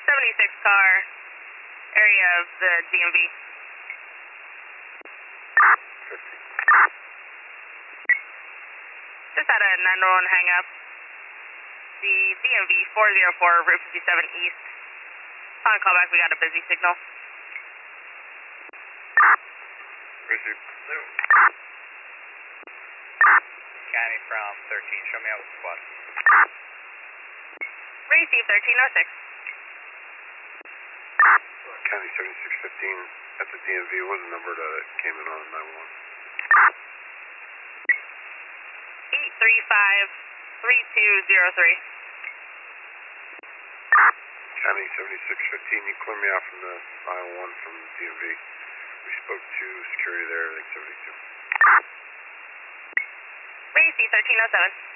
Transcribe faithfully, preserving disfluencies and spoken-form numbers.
seventy-six car, area of the D M V. fifty. Just had a nine one one hang up. The D M V four oh four, Route fifty-seven East. On callback, we got a busy signal. Receive. County from thirteen, show me out with squad. Receive thirteen oh six. County seventy-six fifteen at the D M V. What was the number that came in on nine one one? eight three five, three two zero three. County seventy-six fifteen, you clear me out from the nine one one from D M V. We spoke to security there, I think seventy-two. Receive thirteen oh seven.